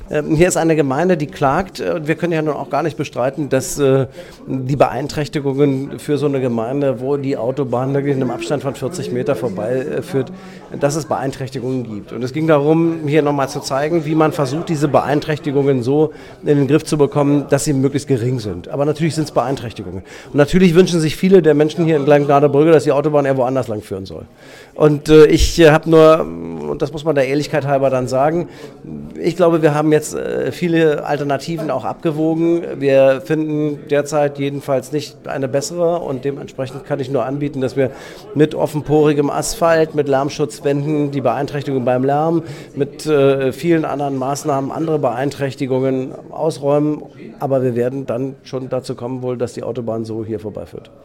Hier ist eine Gemeinde, die klagt. Wir können ja nun auch gar nicht bestreiten, dass die Beeinträchtigungen für so eine Gemeinde, wo die Autobahn wirklich in einem Abstand von 40 Meter vorbeiführt, dass es Beeinträchtigungen gibt. Und es ging darum, hier nochmal zu zeigen, wie man versucht, diese Beeinträchtigungen so in den Griff zu bekommen, dass sie möglichst gering sind. Aber natürlich sind es Beeinträchtigungen. Und natürlich wünschen sich viele der Menschen hier in Gleimgnader Brügge, dass die Autobahn eher woanders lang führen soll. Und ich habe nur, und das muss man der Ehrlichkeit halber dann sagen, ich glaube, wir haben jetzt viele Alternativen auch abgewogen. Wir finden derzeit jedenfalls nicht eine bessere und dementsprechend kann ich nur anbieten, dass wir mit offenporigem Asphalt, mit Lärmschutzwänden, die Beeinträchtigung beim Lärm, mit vielen anderen Maßnahmen andere Beeinträchtigungen ausräumen. Aber wir werden dann schon dazu kommen wohl, dass die Autobahn so hier vorbeiführt.